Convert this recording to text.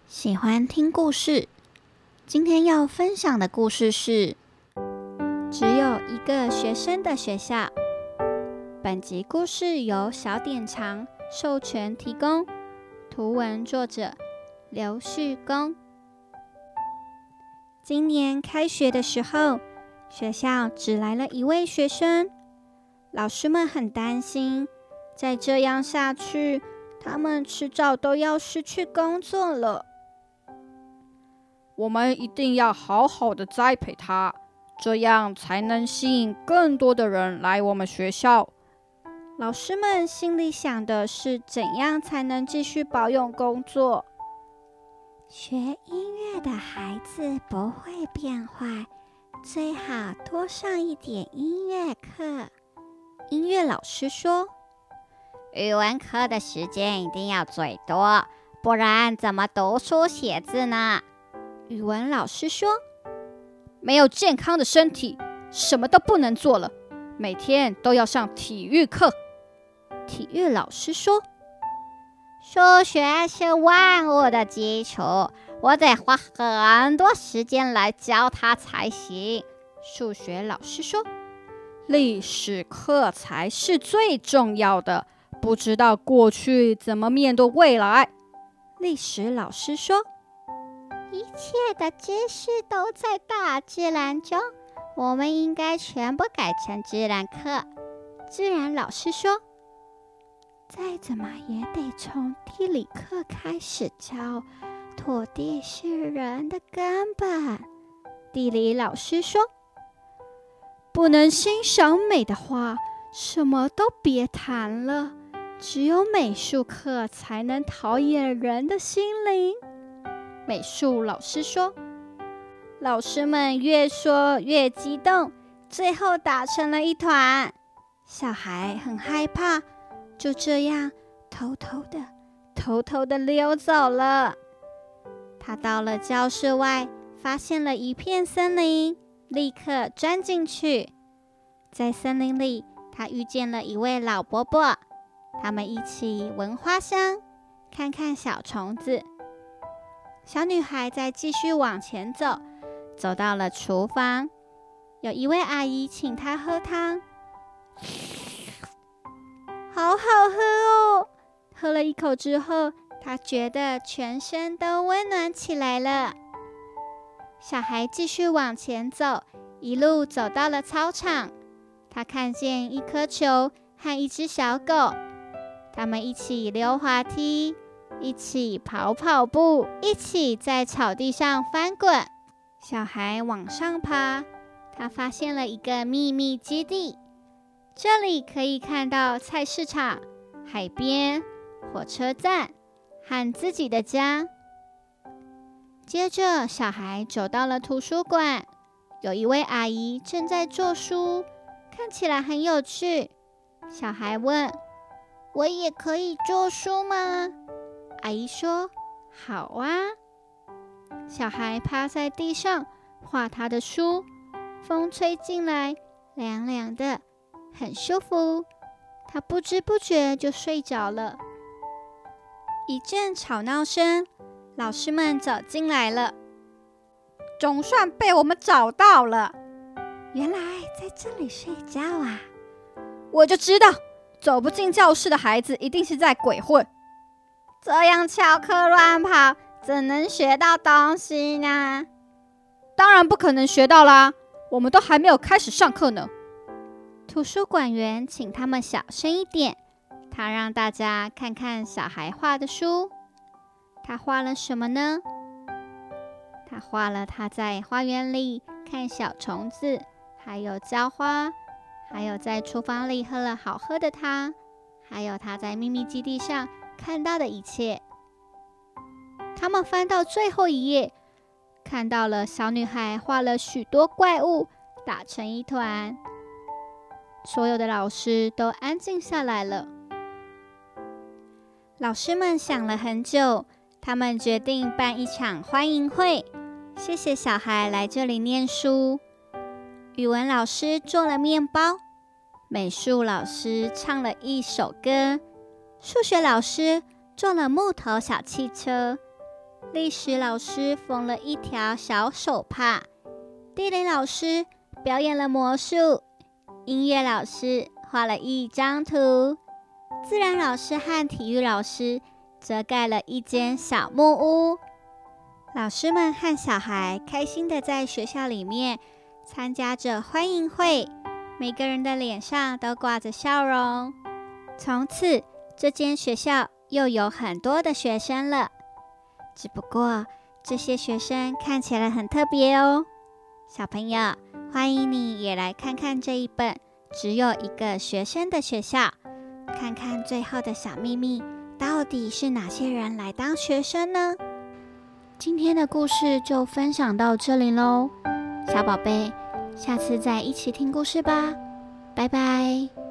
喜欢听故事。今天要分享的故事是只有一个学生的学校。本集故事由小典藏授权提供，图文作者刘旭公。今年开学的时候，学校只来了一位学生，老师们很担心，再这样下去，他们迟早都要失去工作了。 我们一定要好好的栽培他，这样才能吸引更多的人来我们学校。 老师们心里想的是怎样才能继续保有工作。学音乐的孩子不会变坏，最好多上一点音乐课。音乐老师说， 语文课的时间一定要最多，不然怎么读书写字呢？ 语文老师说， 没有健康的身体，什么都不能做了，每天都要上体育课。 体育老师说， 数学是万物的基础，我得花很多时间来教它才行。 数学老师说， 历史课才是最重要的，不知道过去怎么面对未来。 历史老师说， 一切的知识都在大自然中，我们应该全部改成自然课。 自然老师说，再怎么也得从地理课开始教，土地是人的根本。地理老师说，不能欣赏美的话，什么都别谈了，只有美术课才能陶冶人的心灵。美术老师说，老师们越说越激动，最后打成了一团。小孩很害怕，就这样偷偷的溜走了。他到了教室外，发现了一片森林，立刻钻进去。在森林里，他遇见了一位老伯伯，他们一起闻花香，看看小虫子。小女孩在继续往前走，走到了厨房，有一位阿姨请她喝汤，好好喝哦！喝了一口之后，她觉得全身都温暖起来了。小孩继续往前走，一路走到了操场，她看见一颗球和一只小狗，他们一起溜滑梯，一起跑步，一起在草地上翻滚。小孩往上爬，他发现了一个秘密基地，这里可以看到菜市场、海边、火车站和自己的家。接着，小孩走到了图书馆，有一位阿姨正在做书，看起来很有趣。小孩问：“我也可以做书吗？”阿姨说：“好啊。”小孩趴在地上画他的书，风吹进来，凉凉的，很舒服。他不知不觉就睡着了。一阵吵闹声，老师们走进来了。 总算被我们找到了， 原来在这里睡觉啊！ 我就知道，走不进教室的孩子一定是在鬼混。 这样翘课乱跑，怎能学到东西呢？ 当然不可能学到啦，我们都还没有开始上课呢。 图书馆员请他们小声一点，他让大家看看小孩画的书。他画了什么呢？他画了他在花园里看小虫子，还有浇花，还有在厨房里喝了好喝的汤，还有他在秘密基地上看到的一切。他们翻到最后一页，看到了小女孩画了许多怪物，打成一团。所有的老师都安静下来了。老师们想了很久，他们决定办一场欢迎会，谢谢小孩来这里念书。语文老师做了面包，美术老师唱了一首歌，数学老师做了木头小汽车， 历史老师缝了一条小手帕，地理老师表演了魔术，音乐老师画了一张图，自然老师和体育老师则盖了一间小木屋。老师们和小孩开心地在学校里面参加着欢迎会，每个人的脸上都挂着笑容。从此，这间学校又有很多的学生了。只不过，这些学生看起来很特别哦。小朋友，欢迎你也来看看这一本只有一个学生的学校，看看最后的小秘密，到底是哪些人来当学生呢？今天的故事就分享到这里咯，小宝贝，下次再一起听故事吧，拜拜。